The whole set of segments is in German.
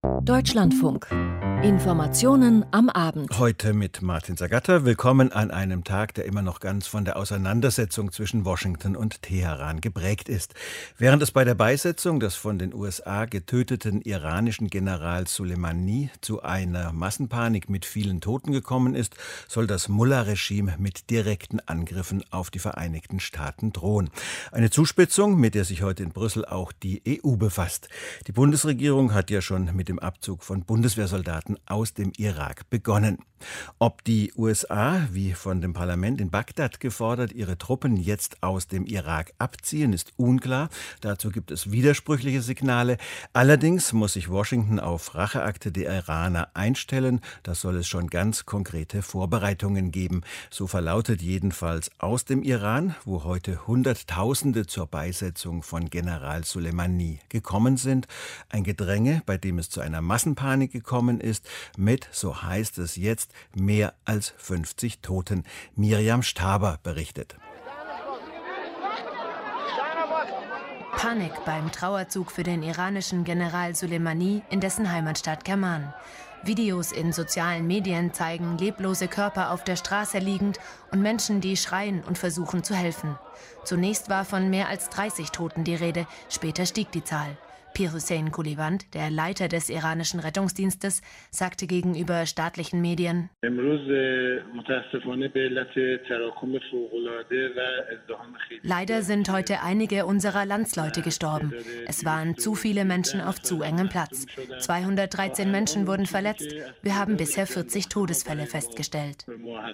Deutschlandfunk. Informationen am Abend. Heute mit Martin Zagatta. Willkommen an einem Tag, der immer noch ganz von der Auseinandersetzung zwischen Washington und Teheran geprägt ist. Während es bei der Beisetzung des von den USA getöteten iranischen Generals Soleimani zu einer Massenpanik mit vielen Toten gekommen ist, soll das Mullah-Regime mit direkten Angriffen auf die Vereinigten Staaten drohen. Eine Zuspitzung, mit der sich heute in Brüssel auch die EU befasst. Die Bundesregierung hat ja schon mit dem Abzug von Bundeswehrsoldaten aus dem Irak begonnen. Ob die USA, wie von dem Parlament in Bagdad gefordert, ihre Truppen jetzt aus dem Irak abziehen, ist unklar. Dazu gibt es widersprüchliche Signale. Allerdings muss sich Washington auf Racheakte der Iraner einstellen. Da soll es schon ganz konkrete Vorbereitungen geben. So verlautet jedenfalls aus dem Iran, wo heute Hunderttausende zur Beisetzung von General Soleimani gekommen sind. Ein Gedränge, bei dem es zu einer Massenpanik gekommen ist, mit, so heißt es jetzt, mehr als 50 Toten. Miriam Staber berichtet. Panik beim Trauerzug für den iranischen General Soleimani in dessen Heimatstadt Kerman. Videos in sozialen Medien zeigen leblose Körper auf der Straße liegend und Menschen, die schreien und versuchen zu helfen. Zunächst war von mehr als 30 Toten die Rede, später stieg die Zahl. Pir Hussein Kuliband, der Leiter des iranischen Rettungsdienstes, sagte gegenüber staatlichen Medien: Leider sind heute einige unserer Landsleute gestorben. Es waren zu viele Menschen auf zu engem Platz. 213 Menschen wurden verletzt. Wir haben bisher 40 Todesfälle festgestellt.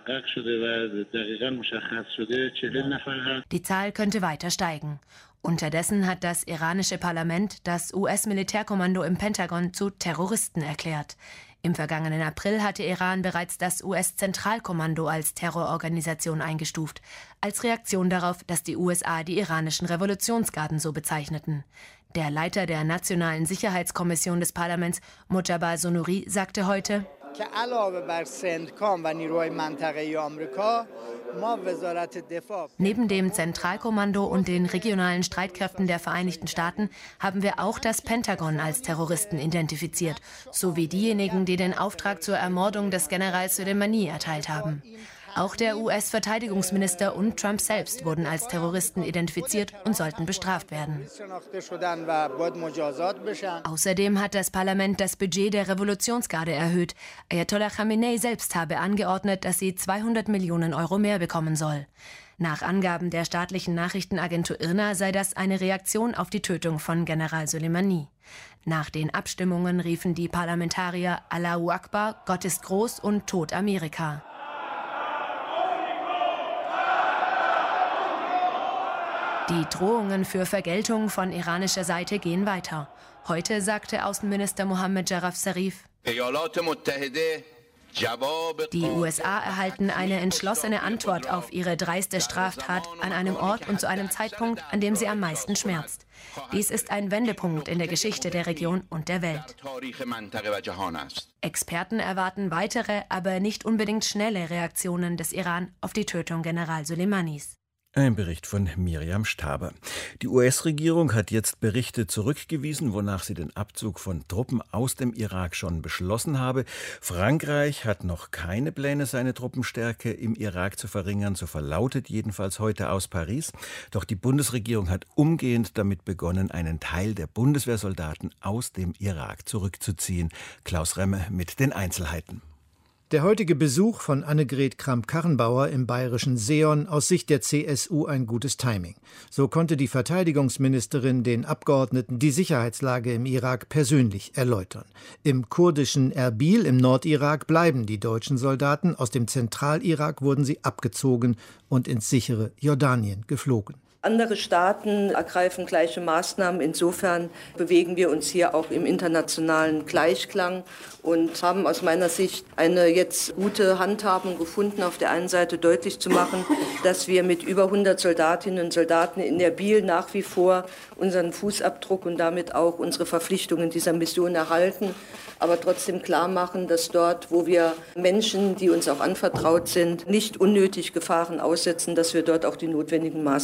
Die Zahl könnte weiter steigen. Unterdessen hat das iranische Parlament das US-Militärkommando im Pentagon zu Terroristen erklärt. Im vergangenen April hatte Iran bereits das US-Zentralkommando als Terrororganisation eingestuft, als Reaktion darauf, dass die USA die iranischen Revolutionsgarden so bezeichneten. Der Leiter der Nationalen Sicherheitskommission des Parlaments, Mojtaba Sonuri, sagte heute: Neben dem Zentralkommando und den regionalen Streitkräften der Vereinigten Staaten haben wir auch das Pentagon als Terroristen identifiziert, sowie diejenigen, die den Auftrag zur Ermordung des Generals Soleimani erteilt haben. Auch der US-Verteidigungsminister und Trump selbst wurden als Terroristen identifiziert und sollten bestraft werden. Außerdem hat das Parlament das Budget der Revolutionsgarde erhöht. Ayatollah Khamenei selbst habe angeordnet, dass sie 200 Millionen Euro mehr bekommen soll. Nach Angaben der staatlichen Nachrichtenagentur IRNA sei das eine Reaktion auf die Tötung von General Soleimani. Nach den Abstimmungen riefen die Parlamentarier Allahu Akbar, Gott ist groß und Tod Amerika. Die Drohungen für Vergeltung von iranischer Seite gehen weiter. Heute sagte Außenminister Mohammad Jaraf Zarif: Die USA erhalten eine entschlossene Antwort auf ihre dreiste Straftat an einem Ort und zu einem Zeitpunkt, an dem sie am meisten schmerzt. Dies ist ein Wendepunkt in der Geschichte der Region und der Welt. Experten erwarten weitere, aber nicht unbedingt schnelle Reaktionen des Iran auf die Tötung General Soleimanis. Ein Bericht von Miriam Staber. Die US-Regierung hat jetzt Berichte zurückgewiesen, wonach sie den Abzug von Truppen aus dem Irak schon beschlossen habe. Frankreich hat noch keine Pläne, seine Truppenstärke im Irak zu verringern. So verlautet jedenfalls heute aus Paris. Doch die Bundesregierung hat umgehend damit begonnen, einen Teil der Bundeswehrsoldaten aus dem Irak zurückzuziehen. Klaus Remme mit den Einzelheiten. Der heutige Besuch von Annegret Kramp-Karrenbauer im bayerischen Seeon aus Sicht der CSU ein gutes Timing. So konnte die Verteidigungsministerin den Abgeordneten die Sicherheitslage im Irak persönlich erläutern. Im kurdischen Erbil im Nordirak bleiben die deutschen Soldaten, aus dem Zentralirak wurden sie abgezogen und ins sichere Jordanien geflogen. Andere Staaten ergreifen gleiche Maßnahmen. Insofern bewegen wir uns hier auch im internationalen Gleichklang und haben aus meiner Sicht eine jetzt gute Handhabung gefunden, auf der einen Seite deutlich zu machen, dass wir mit über 100 Soldatinnen und Soldaten in Erbil nach wie vor unseren Fußabdruck und damit auch unsere Verpflichtungen dieser Mission erhalten, aber trotzdem klar machen, dass dort, wo wir Menschen, die uns auch anvertraut sind, nicht unnötig Gefahren aussetzen, dass wir dort auch die notwendigen Maßnahmen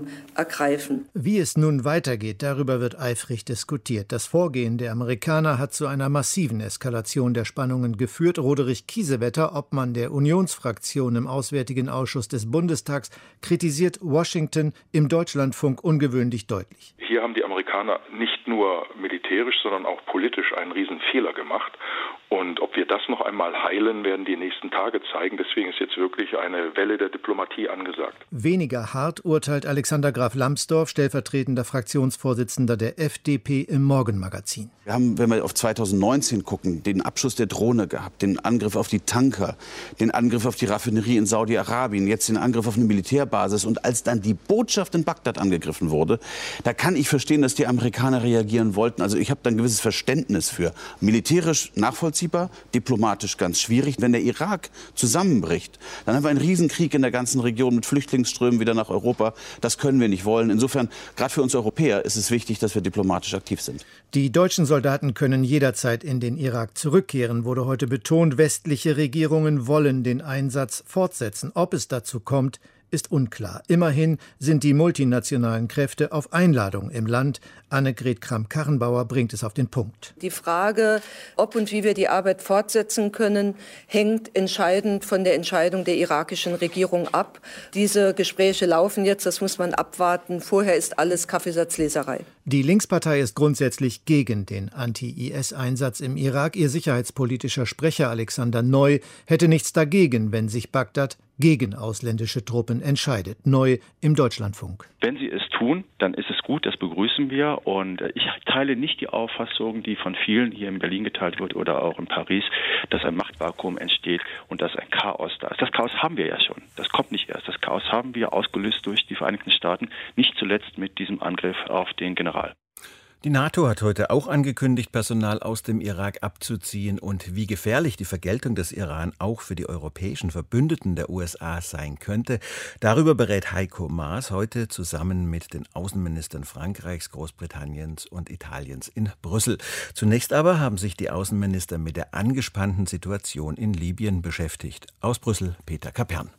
ergreifen. Wie es nun weitergeht, darüber wird eifrig diskutiert. Das Vorgehen der Amerikaner hat zu einer massiven Eskalation der Spannungen geführt. Roderich Kiesewetter, Obmann der Unionsfraktion im Auswärtigen Ausschuss des Bundestags, kritisiert Washington im Deutschlandfunk ungewöhnlich deutlich. Hier haben die Amerikaner nicht nur militärisch, sondern auch politisch einen Riesenfehler gemacht. Und ob wir das noch einmal heilen, werden die nächsten Tage zeigen. Deswegen ist jetzt wirklich eine Welle der Diplomatie angesagt. Weniger hart urteilt Alexander Graf Lambsdorff, stellvertretender Fraktionsvorsitzender der FDP im Morgenmagazin. Wir haben, wenn wir auf 2019 gucken, den Abschuss der Drohne gehabt, den Angriff auf die Tanker, den Angriff auf die Raffinerie in Saudi-Arabien, jetzt den Angriff auf eine Militärbasis. Und als dann die Botschaft in Bagdad angegriffen wurde, da kann ich verstehen, dass die Amerikaner reagieren wollten. Also ich habe da ein gewisses Verständnis für. Militärisch nachvollziehbar, diplomatisch ganz schwierig. Wenn der Irak zusammenbricht, dann haben wir einen Riesenkrieg in der ganzen Region mit Flüchtlingsströmen wieder nach Europa. Das können wir nicht wollen. Insofern, gerade für uns Europäer ist es wichtig, dass wir diplomatisch aktiv sind. Die deutschen Soldaten können jederzeit in den Irak zurückkehren, wurde heute betont. Westliche Regierungen wollen den Einsatz fortsetzen. Ob es dazu kommt, ist unklar. Immerhin sind die multinationalen Kräfte auf Einladung im Land. Annegret Kramp-Karrenbauer bringt es auf den Punkt. Die Frage, ob und wie wir die Arbeit fortsetzen können, hängt entscheidend von der Entscheidung der irakischen Regierung ab. Diese Gespräche laufen jetzt, das muss man abwarten. Vorher ist alles Kaffeesatzleserei. Die Linkspartei ist grundsätzlich gegen den Anti-IS-Einsatz im Irak. Ihr sicherheitspolitischer Sprecher Alexander Neu hätte nichts dagegen, wenn sich Bagdad gegen ausländische Truppen entscheidet. Neu im Deutschlandfunk. Wenn sie es tun, dann ist es gut, das begrüßen wir. Und ich teile nicht die Auffassung, die von vielen hier in Berlin geteilt wird oder auch in Paris, dass ein Machtvakuum entsteht und dass ein Chaos da ist. Das Chaos haben wir ja schon. Das kommt nicht erst. Das Chaos haben wir ausgelöst durch die Vereinigten Staaten, nicht zuletzt mit diesem Angriff auf den General. Die NATO hat heute auch angekündigt, Personal aus dem Irak abzuziehen. Und wie gefährlich die Vergeltung des Iran auch für die europäischen Verbündeten der USA sein könnte, darüber berät Heiko Maas heute zusammen mit den Außenministern Frankreichs, Großbritanniens und Italiens in Brüssel. Zunächst aber haben sich die Außenminister mit der angespannten Situation in Libyen beschäftigt. Aus Brüssel Peter Kapern.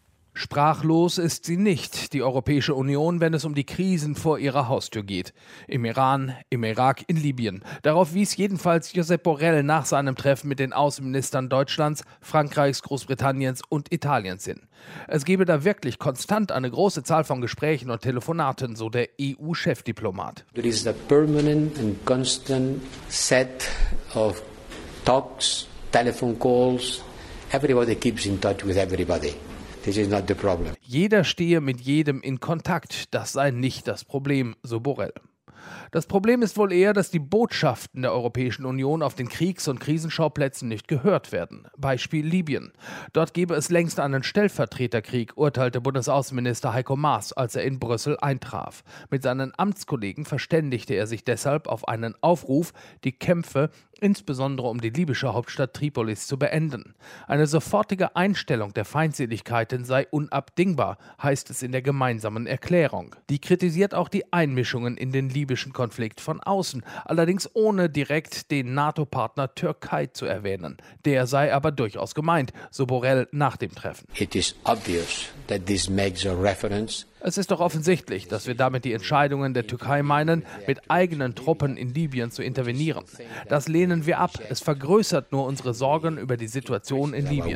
Sprachlos ist sie nicht, die Europäische Union, wenn es um die Krisen vor ihrer Haustür geht. Im Iran, im Irak, in Libyen. Darauf wies jedenfalls Josep Borrell nach seinem Treffen mit den Außenministern Deutschlands, Frankreichs, Großbritanniens und Italiens hin. Es gebe da wirklich konstant eine große Zahl von Gesprächen und Telefonaten, so der EU-Chefdiplomat. There is a permanent and constant set of talks, telephone calls. Everybody keeps in touch with everybody. This is not the problem. Jeder stehe mit jedem in Kontakt, das sei nicht das Problem, so Borrell. Das Problem ist wohl eher, dass die Botschaften der Europäischen Union auf den Kriegs- und Krisenschauplätzen nicht gehört werden. Beispiel Libyen. Dort gebe es längst einen Stellvertreterkrieg, urteilte Bundesaußenminister Heiko Maas, als er in Brüssel eintraf. Mit seinen Amtskollegen verständigte er sich deshalb auf einen Aufruf, die Kämpfe insbesondere um die libysche Hauptstadt Tripolis zu beenden. Eine sofortige Einstellung der Feindseligkeiten sei unabdingbar, heißt es in der gemeinsamen Erklärung. Die kritisiert auch die Einmischungen in den libyschen Konflikt von außen, allerdings ohne direkt den NATO-Partner Türkei zu erwähnen. Der sei aber durchaus gemeint, so Borrell nach dem Treffen. It is obvious that this makes a reference. Es ist doch offensichtlich, dass wir damit die Entscheidungen der Türkei meinen, mit eigenen Truppen in Libyen zu intervenieren. Das lehnen wir ab. Es vergrößert nur unsere Sorgen über die Situation in Libyen.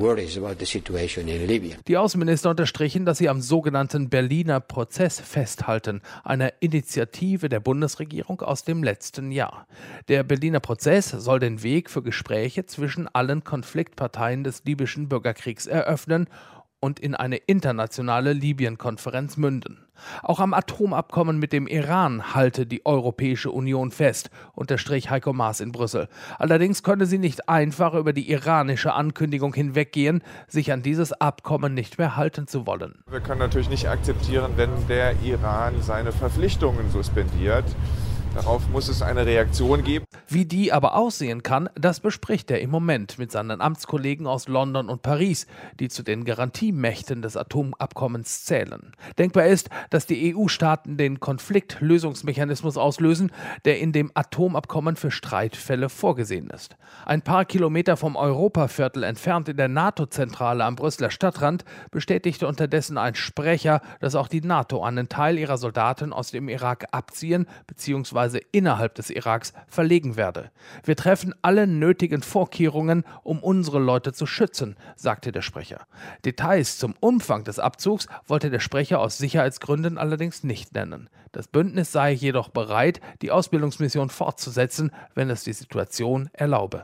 Die Außenminister unterstrichen, dass sie am sogenannten Berliner Prozess festhalten, einer Initiative der Bundesregierung aus dem letzten Jahr. Der Berliner Prozess soll den Weg für Gespräche zwischen allen Konfliktparteien des libyschen Bürgerkriegs eröffnen und in eine internationale Libyen-Konferenz münden. Auch am Atomabkommen mit dem Iran halte die Europäische Union fest, unterstrich Heiko Maas in Brüssel. Allerdings könne sie nicht einfach über die iranische Ankündigung hinweggehen, sich an dieses Abkommen nicht mehr halten zu wollen. Wir können natürlich nicht akzeptieren, wenn der Iran seine Verpflichtungen suspendiert. Darauf muss es eine Reaktion geben. Wie die aber aussehen kann, das bespricht er im Moment mit seinen Amtskollegen aus London und Paris, die zu den Garantiemächten des Atomabkommens zählen. Denkbar ist, dass die EU-Staaten den Konfliktlösungsmechanismus auslösen, der in dem Atomabkommen für Streitfälle vorgesehen ist. Ein paar Kilometer vom Europaviertel entfernt in der NATO-Zentrale am Brüsseler Stadtrand bestätigte unterdessen ein Sprecher, dass auch die NATO einen Teil ihrer Soldaten aus dem Irak abziehen bzw. innerhalb des Iraks verlegen werde. Wir treffen alle nötigen Vorkehrungen, um unsere Leute zu schützen, sagte der Sprecher. Details zum Umfang des Abzugs wollte der Sprecher aus Sicherheitsgründen allerdings nicht nennen. Das Bündnis sei jedoch bereit, die Ausbildungsmission fortzusetzen, wenn es die Situation erlaube.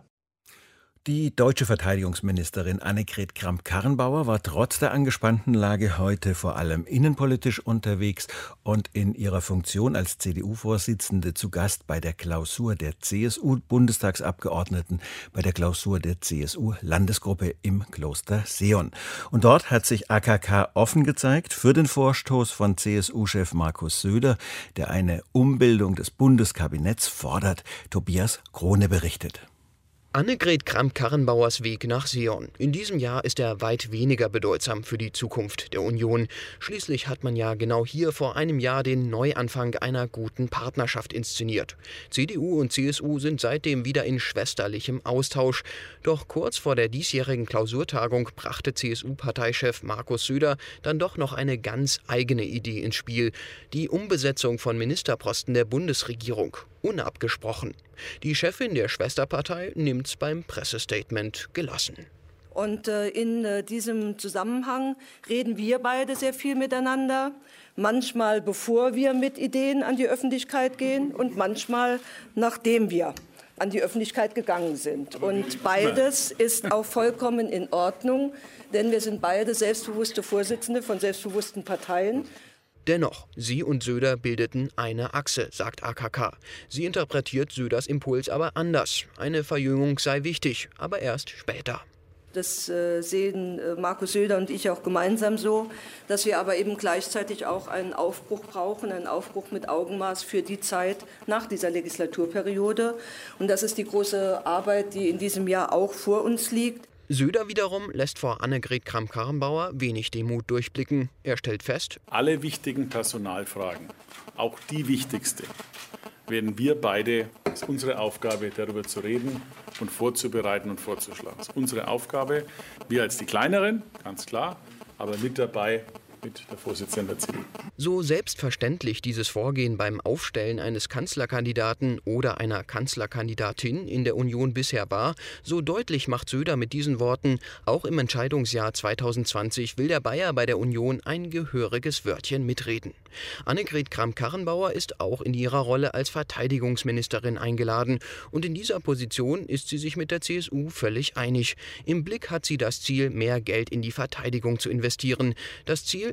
Die deutsche Verteidigungsministerin Annegret Kramp-Karrenbauer war trotz der angespannten Lage heute vor allem innenpolitisch unterwegs und in ihrer Funktion als CDU-Vorsitzende zu Gast bei der Klausur der CSU-Bundestagsabgeordneten, bei der Klausur der CSU-Landesgruppe im Kloster Seon. Und dort hat sich AKK offen gezeigt für den Vorstoß von CSU-Chef Markus Söder, der eine Umbildung des Bundeskabinetts fordert. Tobias Krone berichtet. Annegret Kramp-Karrenbauers Weg nach Seon. In diesem Jahr ist er weit weniger bedeutsam für die Zukunft der Union. Schließlich hat man ja genau hier vor einem Jahr den Neuanfang einer guten Partnerschaft inszeniert. CDU und CSU sind seitdem wieder in schwesterlichem Austausch. Doch kurz vor der diesjährigen Klausurtagung brachte CSU-Parteichef Markus Söder dann doch noch eine ganz eigene Idee ins Spiel. Die Umbesetzung von Ministerposten der Bundesregierung. Unabgesprochen. Die Chefin der Schwesterpartei nimmt's beim Pressestatement gelassen. Und in diesem Zusammenhang reden wir beide sehr viel miteinander. Manchmal bevor wir mit Ideen an die Öffentlichkeit gehen und manchmal nachdem wir an die Öffentlichkeit gegangen sind. Und beides ist auch vollkommen in Ordnung, denn wir sind beide selbstbewusste Vorsitzende von selbstbewussten Parteien. Dennoch, sie und Söder bildeten eine Achse, sagt AKK. Sie interpretiert Söders Impuls aber anders. Eine Verjüngung sei wichtig, aber erst später. Das sehen Markus Söder und ich auch gemeinsam so, dass wir aber eben gleichzeitig auch einen Aufbruch brauchen, einen Aufbruch mit Augenmaß für die Zeit nach dieser Legislaturperiode. Und das ist die große Arbeit, die in diesem Jahr auch vor uns liegt. Söder wiederum lässt vor Annegret Kramp-Karrenbauer wenig Demut durchblicken. Er stellt fest: Alle wichtigen Personalfragen, auch die wichtigste, werden wir beide, es ist unsere Aufgabe, darüber zu reden und vorzubereiten und vorzuschlagen. Es ist unsere Aufgabe, wir als die Kleineren, ganz klar, aber mit dabei mit der Vorsitzenden der CDU. So selbstverständlich dieses Vorgehen beim Aufstellen eines Kanzlerkandidaten oder einer Kanzlerkandidatin in der Union bisher war, so deutlich macht Söder mit diesen Worten: Auch im Entscheidungsjahr 2020 will der Bayer bei der Union ein gehöriges Wörtchen mitreden. Annegret Kramp-Karrenbauer ist auch in ihrer Rolle als Verteidigungsministerin eingeladen. Und in dieser Position ist sie sich mit der CSU völlig einig. Im Blick hat sie das Ziel, mehr Geld in die Verteidigung zu investieren. Das Ziel: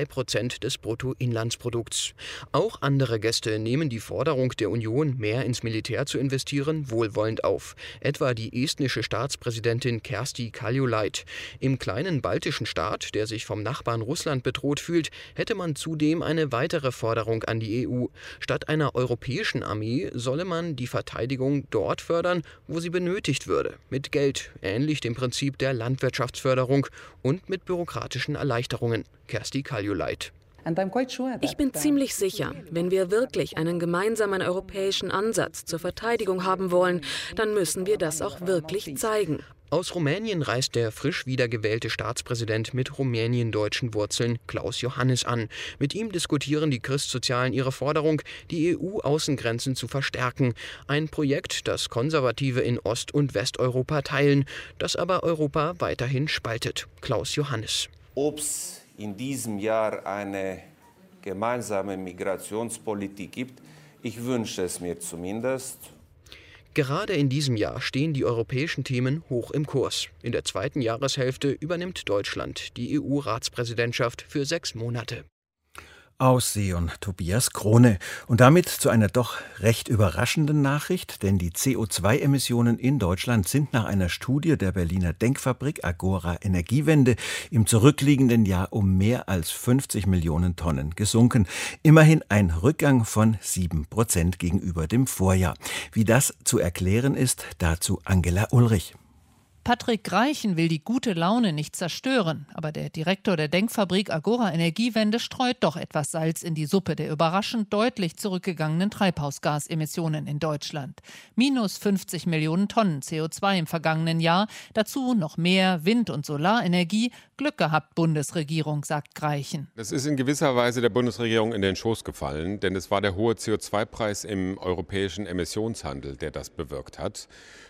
2% des Bruttoinlandsprodukts. Auch andere Gäste nehmen die Forderung der Union, mehr ins Militär zu investieren, wohlwollend auf. Etwa die estnische Staatspräsidentin Kersti Kaljulaid. Im kleinen baltischen Staat, der sich vom Nachbarn Russland bedroht fühlt, hätte man zudem eine weitere Forderung an die EU. Statt einer europäischen Armee solle man die Verteidigung dort fördern, wo sie benötigt würde. Mit Geld, ähnlich dem Prinzip der Landwirtschaftsförderung, und mit bürokratischen Erleichterungen. Kersti Kaljulaid. Ich bin ziemlich sicher, wenn wir wirklich einen gemeinsamen europäischen Ansatz zur Verteidigung haben wollen, dann müssen wir das auch wirklich zeigen. Aus Rumänien reist der frisch wiedergewählte Staatspräsident mit rumäniendeutschen Wurzeln Klaus Iohannis an. Mit ihm diskutieren die Christsozialen ihre Forderung, die EU-Außengrenzen zu verstärken. Ein Projekt, das Konservative in Ost- und Westeuropa teilen, das aber Europa weiterhin spaltet. Klaus Iohannis. Ob es in diesem Jahr eine gemeinsame Migrationspolitik gibt, ich wünsche es mir zumindest. Gerade in diesem Jahr stehen die europäischen Themen hoch im Kurs. In der zweiten Jahreshälfte übernimmt Deutschland die EU-Ratspräsidentschaft für 6 Monate. Aus Seeon, Tobias Krone. Und damit zu einer doch recht überraschenden Nachricht, denn die CO2-Emissionen in Deutschland sind nach einer Studie der Berliner Denkfabrik Agora Energiewende im zurückliegenden Jahr um mehr als 50 Millionen Tonnen gesunken. Immerhin ein Rückgang von 7% gegenüber dem Vorjahr. Wie das zu erklären ist, dazu Angela Ulrich. Patrick Greichen will die gute Laune nicht zerstören, aber der Direktor der Denkfabrik Agora Energiewende streut doch etwas Salz in die Suppe der überraschend deutlich zurückgegangenen Treibhausgasemissionen in Deutschland. Minus 50 Millionen Tonnen CO2 im vergangenen Jahr, dazu noch mehr Wind- und Solarenergie. Glück gehabt, Bundesregierung, sagt Greichen. Das ist in gewisser Weise der Bundesregierung in den Schoß gefallen, denn es war der hohe CO2-Preis im europäischen Emissionshandel, der das bewirkt hat.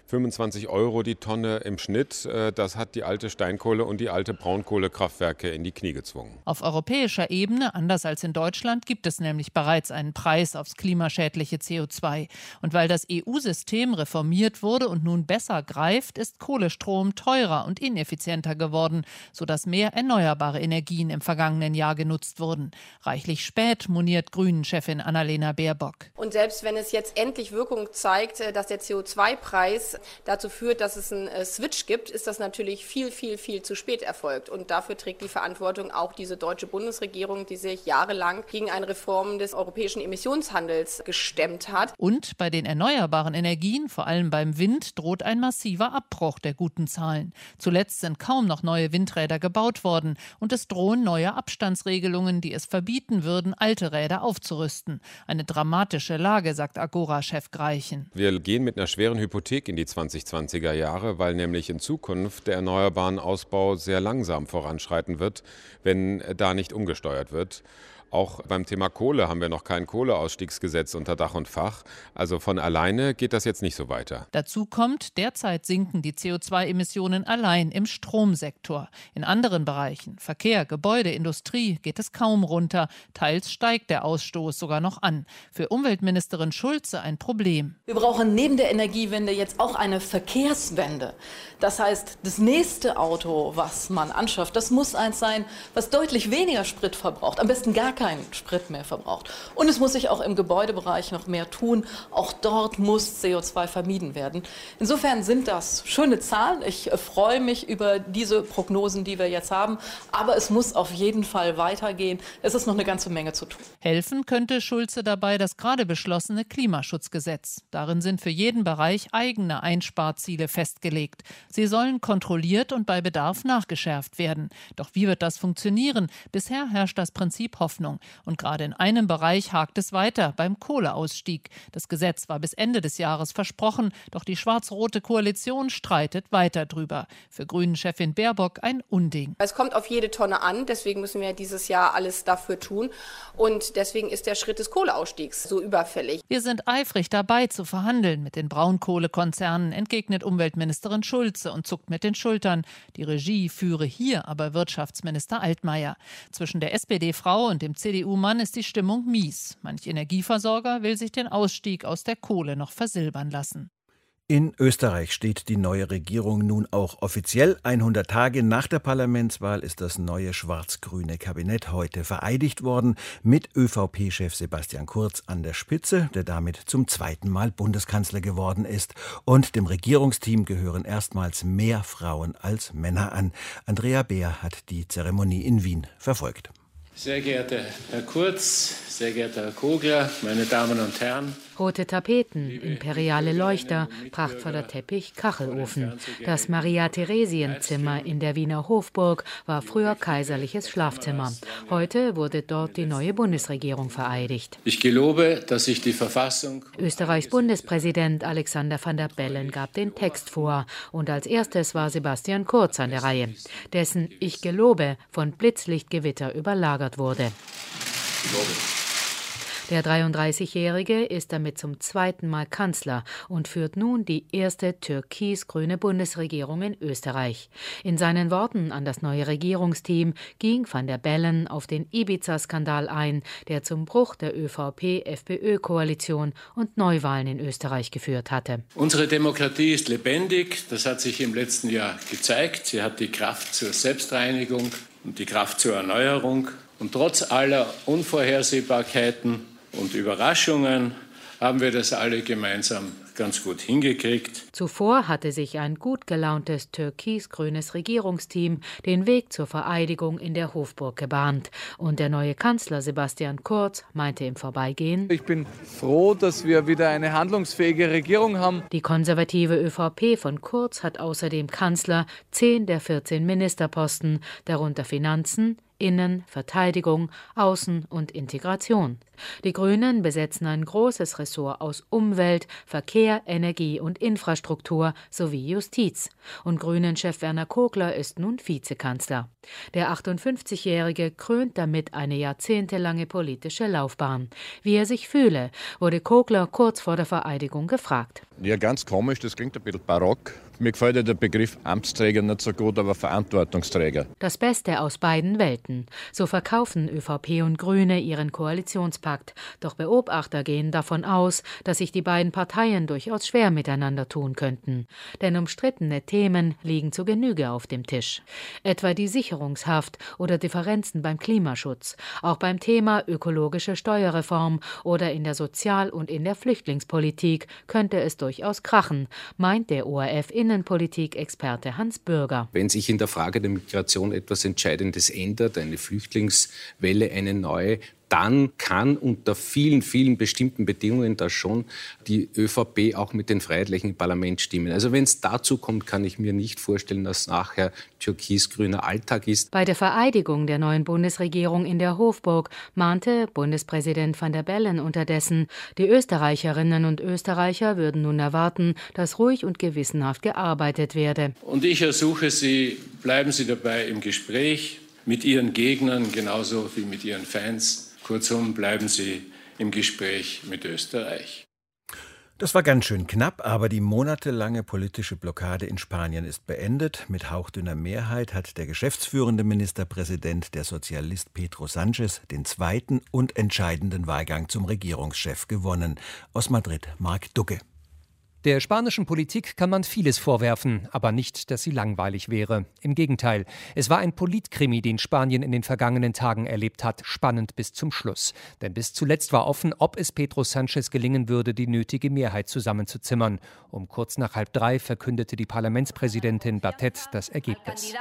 25 € die Tonne im Schnitt, das hat die alte Steinkohle- und die alte Braunkohlekraftwerke in die Knie gezwungen. Auf europäischer Ebene, anders als in Deutschland, gibt es nämlich bereits einen Preis aufs klimaschädliche CO2. Und weil das EU-System reformiert wurde und nun besser greift, ist Kohlestrom teurer und ineffizienter geworden, sodass mehr erneuerbare Energien im vergangenen Jahr genutzt wurden. Reichlich spät, moniert Grünen-Chefin Annalena Baerbock. Und selbst wenn es jetzt endlich Wirkung zeigt, dass der CO2-Preis dazu führt, dass es einen Switch gibt, ist das natürlich viel zu spät erfolgt. Und dafür trägt die Verantwortung auch diese deutsche Bundesregierung, die sich jahrelang gegen eine Reform des europäischen Emissionshandels gestemmt hat. Und bei den erneuerbaren Energien, vor allem beim Wind, droht ein massiver Abbruch der guten Zahlen. Zuletzt sind kaum noch neue Windräder gebaut worden und es drohen neue Abstandsregelungen, die es verbieten würden, alte Räder aufzurüsten. Eine dramatische Lage, sagt Agora-Chef Greichen. Wir gehen mit einer schweren Hypothek in die 2020er Jahre, weil nämlich in Zukunft der erneuerbaren Ausbau sehr langsam voranschreiten wird, wenn da nicht umgesteuert wird. Auch beim Thema Kohle haben wir noch kein Kohleausstiegsgesetz unter Dach und Fach. Also von alleine geht das jetzt nicht so weiter. Dazu kommt, derzeit sinken die CO2-Emissionen allein im Stromsektor. In anderen Bereichen, Verkehr, Gebäude, Industrie, geht es kaum runter. Teils steigt der Ausstoß sogar noch an. Für Umweltministerin Schulze ein Problem. Wir brauchen neben der Energiewende jetzt auch eine Verkehrswende. Das heißt, das nächste Auto, was man anschafft, das muss eins sein, was deutlich weniger Sprit verbraucht. Am besten gar keinen Sprit mehr verbraucht. Und es muss sich auch im Gebäudebereich noch mehr tun. Auch dort muss CO2 vermieden werden. Insofern sind das schöne Zahlen. Ich freue mich über diese Prognosen, die wir jetzt haben. Aber es muss auf jeden Fall weitergehen. Es ist noch eine ganze Menge zu tun. Helfen könnte Schulze dabei das gerade beschlossene Klimaschutzgesetz. Darin sind für jeden Bereich eigene Einsparziele festgelegt. Sie sollen kontrolliert und bei Bedarf nachgeschärft werden. Doch wie wird das funktionieren? Bisher herrscht das Prinzip Hoffnung. Und gerade in einem Bereich hakt es weiter, beim Kohleausstieg. Das Gesetz war bis Ende des Jahres versprochen, doch die schwarz-rote Koalition streitet weiter drüber. Für Grünen-Chefin Baerbock ein Unding. Es kommt auf jede Tonne an, deswegen müssen wir dieses Jahr alles dafür tun. Und deswegen ist der Schritt des Kohleausstiegs so überfällig. Wir sind eifrig dabei zu verhandeln mit den Braunkohlekonzernen, entgegnet Umweltministerin Schulze und zuckt mit den Schultern. Die Regie führe hier aber Wirtschaftsminister Altmaier. Zwischen der SPD-Frau und dem CDU-Mann ist die Stimmung mies. Manch Energieversorger will sich den Ausstieg aus der Kohle noch versilbern lassen. In Österreich steht die neue Regierung nun auch offiziell. 100 Tage nach der Parlamentswahl ist das neue schwarz-grüne Kabinett heute vereidigt worden, mit ÖVP-Chef Sebastian Kurz an der Spitze, der damit zum zweiten Mal Bundeskanzler geworden ist. Und dem Regierungsteam gehören erstmals mehr Frauen als Männer an. Andrea Beer hat die Zeremonie in Wien verfolgt. Sehr geehrter Herr Kurz, sehr geehrter Herr Kogler, meine Damen und Herren. Rote Tapeten, imperiale Leuchter, prachtvoller Teppich, Kachelofen. Das Maria-Theresien-Zimmer in der Wiener Hofburg war früher kaiserliches Schlafzimmer. Heute wurde dort die neue Bundesregierung vereidigt. Ich gelobe, dass ich die Verfassung... Österreichs Bundespräsident Alexander Van der Bellen gab den Text vor. Und als erstes war Sebastian Kurz an der Reihe, dessen Ich gelobe von Blitzlichtgewitter überlagert wurde. Ich gelobe. Der 33-Jährige ist damit zum zweiten Mal Kanzler und führt nun die erste türkis-grüne Bundesregierung in Österreich. In seinen Worten an das neue Regierungsteam ging Van der Bellen auf den Ibiza-Skandal ein, der zum Bruch der ÖVP-FPÖ-Koalition und Neuwahlen in Österreich geführt hatte. Unsere Demokratie ist lebendig, das hat sich im letzten Jahr gezeigt. Sie hat die Kraft zur Selbstreinigung und die Kraft zur Erneuerung. Und trotz aller Unvorhersehbarkeiten und Überraschungen haben wir das alle gemeinsam ganz gut hingekriegt. Zuvor hatte sich ein gut gelauntes türkis-grünes Regierungsteam den Weg zur Vereidigung in der Hofburg gebahnt. Und der neue Kanzler Sebastian Kurz meinte im Vorbeigehen: Ich bin froh, dass wir wieder eine handlungsfähige Regierung haben. Die konservative ÖVP von Kurz hat außerdem Kanzler 10 der 14 Ministerposten, darunter Finanzen, Innen-, Verteidigung, Außen- und Integration. Die Grünen besetzen ein großes Ressort aus Umwelt, Verkehr, Energie und Infrastruktur sowie Justiz. Und Grünen-Chef Werner Kogler ist nun Vizekanzler. Der 58-Jährige krönt damit eine jahrzehntelange politische Laufbahn. Wie er sich fühle, wurde Kogler kurz vor der Vereidigung gefragt. Ja, ganz komisch, das klingt ein bisschen barock. Mir gefällt ja der Begriff Amtsträger nicht so gut, aber Verantwortungsträger. Das Beste aus beiden Welten. So verkaufen ÖVP und Grüne ihren Koalitionspakt. Doch Beobachter gehen davon aus, dass sich die beiden Parteien durchaus schwer miteinander tun könnten. Denn umstrittene Themen liegen zu Genüge auf dem Tisch. Etwa die Sicherungshaft oder Differenzen beim Klimaschutz. Auch beim Thema ökologische Steuerreform oder in der Sozial- und in der Flüchtlingspolitik könnte es durchaus krachen, meint der ORF-Innenpolitik-Experte Hans Bürger. Wenn sich in der Frage der Migration etwas Entscheidendes ändert, eine Flüchtlingswelle, eine neue, dann kann unter vielen, vielen bestimmten Bedingungen da schon die ÖVP auch mit den Freiheitlichen im Parlament stimmen. Also wenn es dazu kommt, kann ich mir nicht vorstellen, dass nachher türkis-grüner Alltag ist. Bei der Vereidigung der neuen Bundesregierung in der Hofburg mahnte Bundespräsident Van der Bellen unterdessen, die Österreicherinnen und Österreicher würden nun erwarten, dass ruhig und gewissenhaft gearbeitet werde. Und ich ersuche Sie, bleiben Sie dabei im Gespräch mit Ihren Gegnern genauso wie mit Ihren Fans. Kurzum, bleiben Sie im Gespräch mit Österreich. Das war ganz schön knapp, aber die monatelange politische Blockade in Spanien ist beendet. Mit hauchdünner Mehrheit hat der geschäftsführende Ministerpräsident, der Sozialist Pedro Sánchez, den zweiten und entscheidenden Wahlgang zum Regierungschef gewonnen. Aus Madrid, Marc Ducke. Der spanischen Politik kann man vieles vorwerfen, aber nicht, dass sie langweilig wäre. Im Gegenteil, es war ein Politkrimi, den Spanien in den vergangenen Tagen erlebt hat, spannend bis zum Schluss. Denn bis zuletzt war offen, ob es Pedro Sánchez gelingen würde, die nötige Mehrheit zusammenzuzimmern. Um kurz nach 2:30 verkündete die Parlamentspräsidentin Batet das Ergebnis.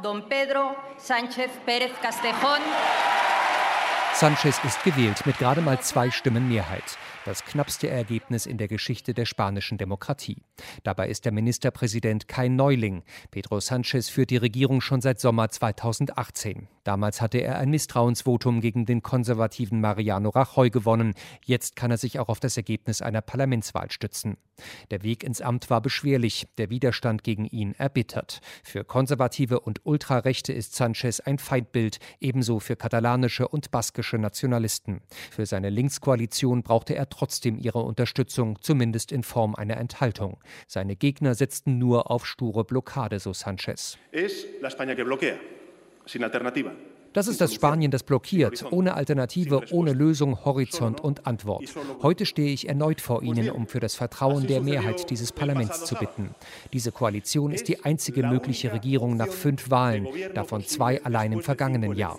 Sánchez ist gewählt mit gerade mal 2 Stimmen Mehrheit. Das knappste Ergebnis in der Geschichte der spanischen Demokratie. Dabei ist der Ministerpräsident kein Neuling. Pedro Sánchez führt die Regierung schon seit Sommer 2018. Damals hatte er ein Misstrauensvotum gegen den konservativen Mariano Rajoy gewonnen. Jetzt kann er sich auch auf das Ergebnis einer Parlamentswahl stützen. Der Weg ins Amt war beschwerlich, der Widerstand gegen ihn erbittert. Für Konservative und Ultrarechte ist Sánchez ein Feindbild, ebenso für katalanische und baskische Nationalisten. Für seine Linkskoalition brauchte er trotzdem ihre Unterstützung, zumindest in Form einer Enthaltung. Seine Gegner setzten nur auf sture Blockade, so Sánchez. Das ist das Spanien, das blockiert, ohne Alternative, ohne Lösung, Horizont und Antwort. Heute stehe ich erneut vor Ihnen, um für das Vertrauen der Mehrheit dieses Parlaments zu bitten. Diese Koalition ist die einzige mögliche Regierung nach 5 Wahlen, davon 2 allein im vergangenen Jahr.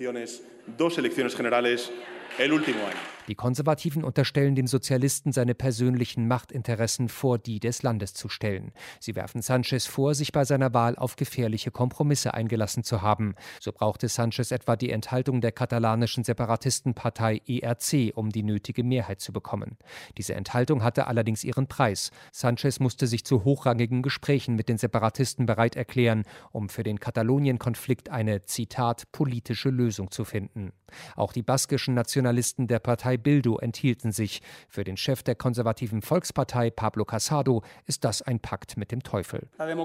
Die Konservativen unterstellen dem Sozialisten, seine persönlichen Machtinteressen vor die des Landes zu stellen. Sie werfen Sánchez vor, sich bei seiner Wahl auf gefährliche Kompromisse eingelassen zu haben. So brauchte Sánchez etwa die Enthaltung der katalanischen Separatistenpartei ERC, um die nötige Mehrheit zu bekommen. Diese Enthaltung hatte allerdings ihren Preis. Sánchez musste sich zu hochrangigen Gesprächen mit den Separatisten bereit erklären, um für den Katalonien-Konflikt eine, Zitat, politische Lösung zu finden. Auch die baskischen Nationalisten der Partei Bildu enthielten sich. Für den Chef der konservativen Volkspartei, Pablo Casado, ist das ein Pakt mit dem Teufel.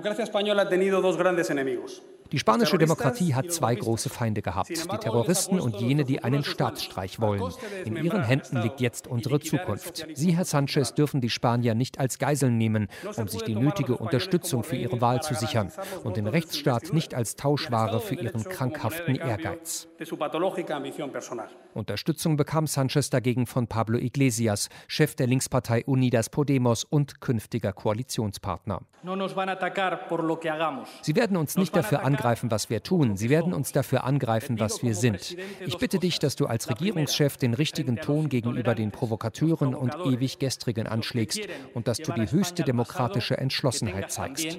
Die spanische Demokratie hat 2 große Feinde gehabt, die Terroristen und jene, die einen Staatsstreich wollen. In ihren Händen liegt jetzt unsere Zukunft. Sie, Herr Sánchez, dürfen die Spanier nicht als Geiseln nehmen, um sich die nötige Unterstützung für ihre Wahl zu sichern und den Rechtsstaat nicht als Tauschware für ihren krankhaften Ehrgeiz. Unterstützung bekam Sánchez dagegen von Pablo Iglesias, Chef der Linkspartei Unidas Podemos und künftiger Koalitionspartner. Sie werden uns nicht dafür angreifen, was wir tun. Sie werden uns dafür angreifen, was wir sind. Ich bitte dich, dass du als Regierungschef den richtigen Ton gegenüber den Provokateuren und ewig Gestrigen anschlägst und dass du die höchste demokratische Entschlossenheit zeigst.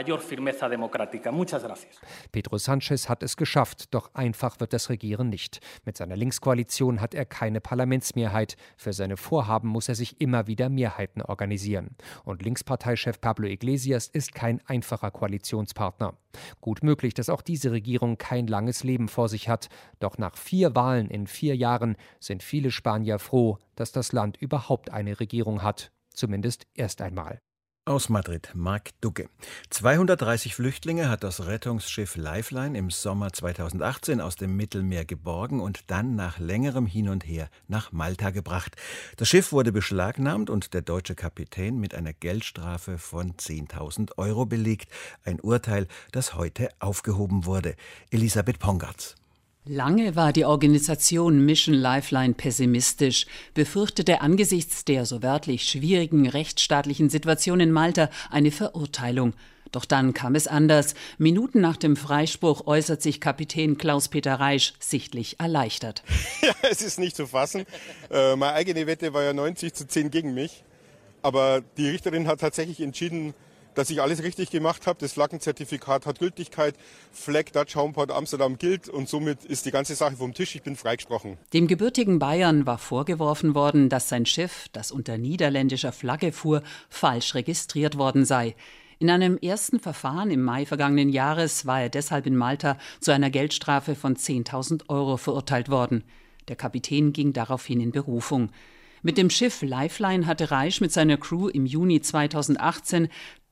Pedro Sánchez hat es geschafft, doch einfach wird das Regieren nicht. Mit seiner Linkskoalition hat er keine Parlamentsmehrheit. Für seine Vorhaben muss er sich immer wieder Mehrheiten organisieren. Und Linksparteichef Pablo Iglesias ist kein einfacher Koalitionspartner. Gut möglich, dass auch diese Regierung kein langes Leben vor sich hat. Doch nach 4 Wahlen in 4 Jahren sind viele Spanier froh, dass das Land überhaupt eine Regierung hat. Zumindest erst einmal. Aus Madrid, Marc Dugge. 230 Flüchtlinge hat das Rettungsschiff Lifeline im Sommer 2018 aus dem Mittelmeer geborgen und dann nach längerem Hin und Her nach Malta gebracht. Das Schiff wurde beschlagnahmt und der deutsche Kapitän mit einer Geldstrafe von 10.000 € belegt. Ein Urteil, das heute aufgehoben wurde. Elisabeth Pongartz. Lange war die Organisation Mission Lifeline pessimistisch, befürchtete angesichts der so wörtlich schwierigen rechtsstaatlichen Situation in Malta eine Verurteilung. Doch dann kam es anders. Minuten nach dem Freispruch äußert sich Kapitän Klaus-Peter Reisch sichtlich erleichtert. Ja, es ist nicht zu fassen. Meine eigene Wette war ja 90:10 gegen mich. Aber die Richterin hat tatsächlich entschieden, dass ich alles richtig gemacht habe. Das Flaggenzertifikat hat Gültigkeit. Flag Dutch Homeport Amsterdam gilt und somit ist die ganze Sache vom Tisch. Ich bin freigesprochen. Dem gebürtigen Bayern war vorgeworfen worden, dass sein Schiff, das unter niederländischer Flagge fuhr, falsch registriert worden sei. In einem ersten Verfahren im Mai vergangenen Jahres war er deshalb in Malta zu einer Geldstrafe von 10.000 € verurteilt worden. Der Kapitän ging daraufhin in Berufung. Mit dem Schiff Lifeline hatte Reisch mit seiner Crew im Juni 2018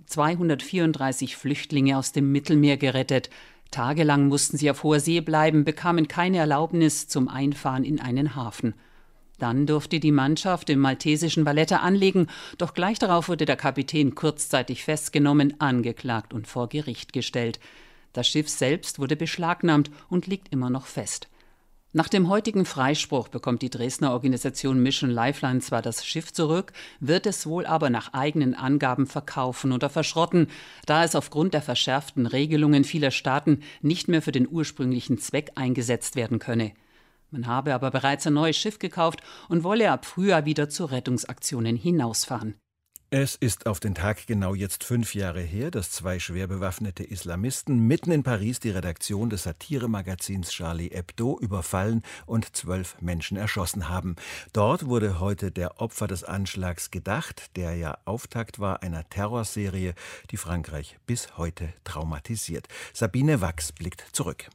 234 Flüchtlinge aus dem Mittelmeer gerettet. Tagelang mussten sie auf hoher See bleiben, bekamen keine Erlaubnis zum Einfahren in einen Hafen. Dann durfte die Mannschaft im maltesischen Valletta anlegen, doch gleich darauf wurde der Kapitän kurzzeitig festgenommen, angeklagt und vor Gericht gestellt. Das Schiff selbst wurde beschlagnahmt und liegt immer noch fest. Nach dem heutigen Freispruch bekommt die Dresdner Organisation Mission Lifeline zwar das Schiff zurück, wird es wohl aber nach eigenen Angaben verkaufen oder verschrotten, da es aufgrund der verschärften Regelungen vieler Staaten nicht mehr für den ursprünglichen Zweck eingesetzt werden könne. Man habe aber bereits ein neues Schiff gekauft und wolle ab Frühjahr wieder zu Rettungsaktionen hinausfahren. Es ist auf den Tag genau jetzt 5 Jahre her, dass 2 schwer bewaffnete Islamisten mitten in Paris die Redaktion des Satiremagazins Charlie Hebdo überfallen und 12 Menschen erschossen haben. Dort wurde heute der Opfer des Anschlags gedacht, der ja Auftakt war einer Terrorserie, die Frankreich bis heute traumatisiert. Sabine Wachs blickt zurück.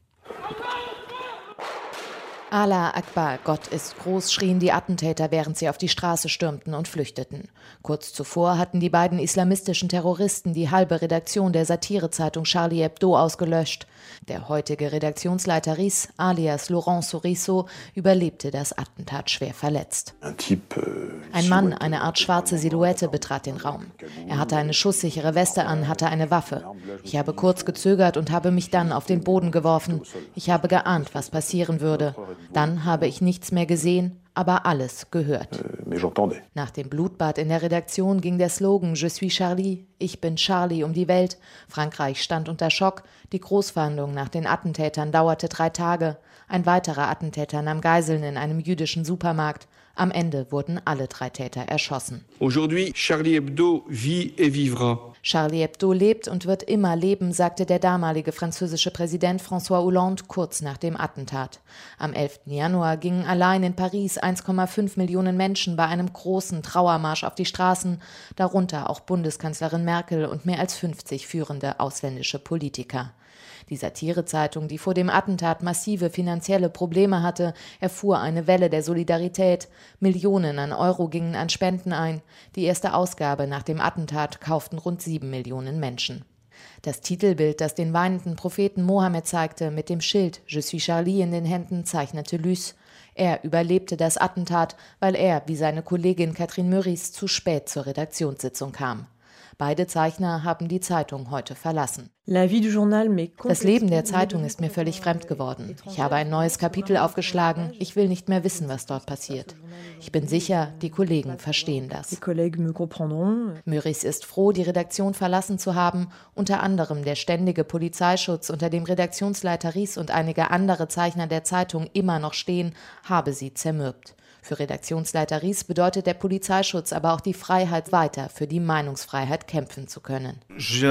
Allah Akbar, Gott ist groß, schrien die Attentäter, während sie auf die Straße stürmten und flüchteten. Kurz zuvor hatten die beiden islamistischen Terroristen die halbe Redaktion der Satirezeitung Charlie Hebdo ausgelöscht. Der heutige Redaktionsleiter Riz, alias Laurent Souriceau, überlebte das Attentat schwer verletzt. Ein Mann, eine Art schwarze Silhouette, betrat den Raum. Er hatte eine schusssichere Weste an, hatte eine Waffe. Ich habe kurz gezögert und habe mich dann auf den Boden geworfen. Ich habe geahnt, was passieren würde. Dann habe ich nichts mehr gesehen, aber alles gehört. Nach dem Blutbad in der Redaktion ging der Slogan Je suis Charlie, ich bin Charlie um die Welt. Frankreich stand unter Schock. Die Großfahndung nach den Attentätern dauerte 3 Tage. Ein weiterer Attentäter nahm Geiseln in einem jüdischen Supermarkt. Am Ende wurden alle 3 Täter erschossen. Aujourd'hui, Charlie Hebdo vit et vivra. Charlie Hebdo lebt und wird immer leben, sagte der damalige französische Präsident François Hollande kurz nach dem Attentat. Am 11. Januar gingen allein in Paris 1,5 Millionen Menschen bei einem großen Trauermarsch auf die Straßen, darunter auch Bundeskanzlerin Merkel und mehr als 50 führende ausländische Politiker. Die Satirezeitung, die vor dem Attentat massive finanzielle Probleme hatte, erfuhr eine Welle der Solidarität. Millionen an Euro gingen an Spenden ein. Die erste Ausgabe nach dem Attentat kauften rund 7 Millionen Menschen. Das Titelbild, das den weinenden Propheten Mohammed zeigte, mit dem Schild Je suis Charlie in den Händen, zeichnete Lys. Er überlebte das Attentat, weil er, wie seine Kollegin Catherine Meurice, zu spät zur Redaktionssitzung kam. Beide Zeichner haben die Zeitung heute verlassen. Das Leben der Zeitung ist mir völlig fremd geworden. Ich habe ein neues Kapitel aufgeschlagen. Ich will nicht mehr wissen, was dort passiert. Ich bin sicher, die Kollegen verstehen das. Meurice ist froh, die Redaktion verlassen zu haben. Unter anderem der ständige Polizeischutz, unter dem Redaktionsleiter Ries und einige andere Zeichner der Zeitung immer noch stehen, habe sie zermürbt. Für Redaktionsleiter Ries bedeutet der Polizeischutz aber auch die Freiheit, weiter für die Meinungsfreiheit kämpfen zu können. Ich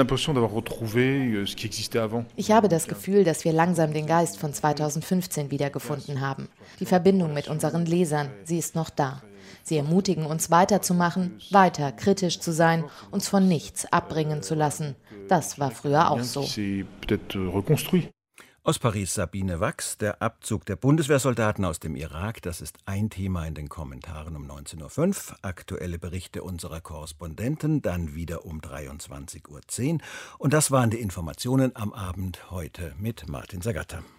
habe das Gefühl, dass wir langsam den Geist von 2015 wiedergefunden haben. Die Verbindung mit unseren Lesern, sie ist noch da. Sie ermutigen uns weiterzumachen, weiter kritisch zu sein, uns von nichts abbringen zu lassen. Das war früher auch so. Aus Paris Sabine Wachs, der Abzug der Bundeswehrsoldaten aus dem Irak, das ist ein Thema in den Kommentaren um 19.05 Uhr. Aktuelle Berichte unserer Korrespondenten dann wieder um 23.10 Uhr. Und das waren die Informationen am Abend heute mit Martin Zagatta.